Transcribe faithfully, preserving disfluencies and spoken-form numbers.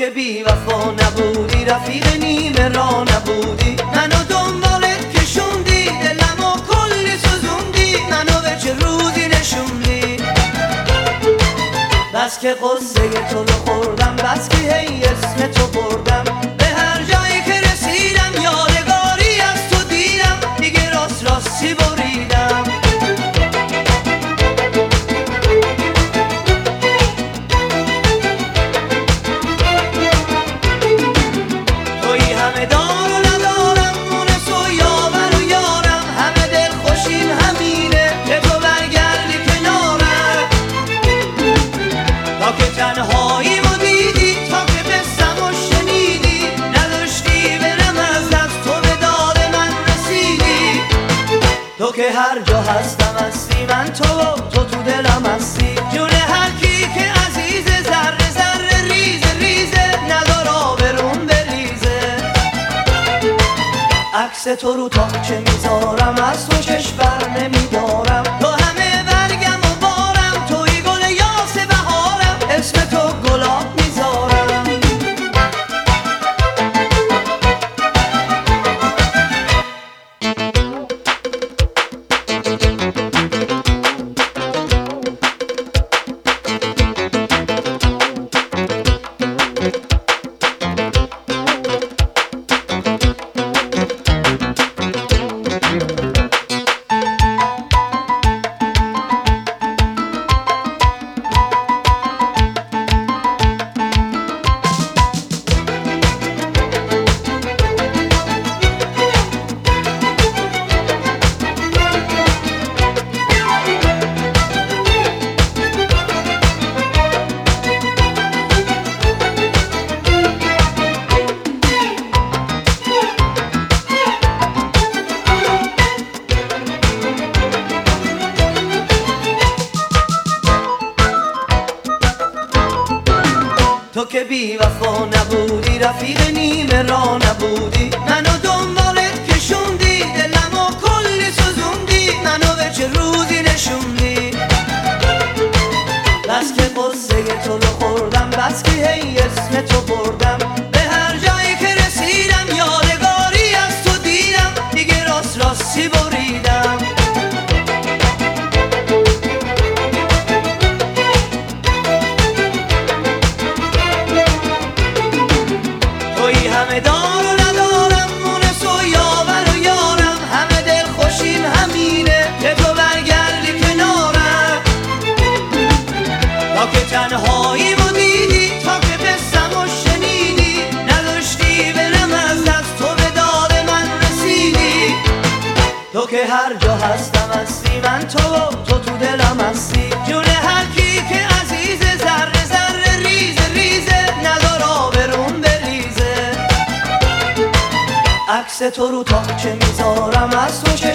که بی وفا نبودی، رفیق نیمه را نبودی، منو دنبالت کشوندی، دلمو کلی سوزوندی، منو به چه روزی نشوندی. بس که قصه تو رو خوردم، بس که هی اسم تو بردم، به هر جایی که رسیدم یادگاری از تو دیدم، دیگه راست راستی بریدم. تویی همه دار و ندارم، مونس و یاور و یارم، همه دل خوشیم همینه که تو برگردی کنارم. تا که تنهاییمو دیدی، تا که بستم و شنیدی، نداشتی برم از دست، تو به داد من رسیدی. تو که هر جا هستم هستی، من تو تو تو دلم هستی، جون هر کی که عزیزه، ذره ذره ریزه ریزه، ندار آبروم بریزه. عکس تو رو تا چه میذارم، از تو چشم بر نمیدارم، تو همه برگم و بارم، توی گل یاس بهارم، اسم تو گلاب میذارم. تو که بی وفا نبودی، رفیق نیمه را نبودی، منو دنبالت کشوندی، دلمو کلی سوزوندی، منو به چه روزی نشوندی. بس که قصه تو رو خوردم، بس که هی اسم تو بردم، به هر جایی که رسیدم یادگاری از تو دیدم، دیگه راست راستی بریدم. تویی همه دار و ندارم، مونس و یاور و یارم، همه دل خوشیم همینه که تو برگردی کنارم. تا که تنهاییمو دیدی، تا که بستم و شنیدی، نداشتی برم از دست، تو به داد من رسیدی. تو که هر جا هستم هستی، من تو تو تو دلم هستی، جون هر کی که عزیزه، ذره ذره ریزه ریزه، ندار آبروم بریزه. عکس تو رو تا چه میذارم، از تو چه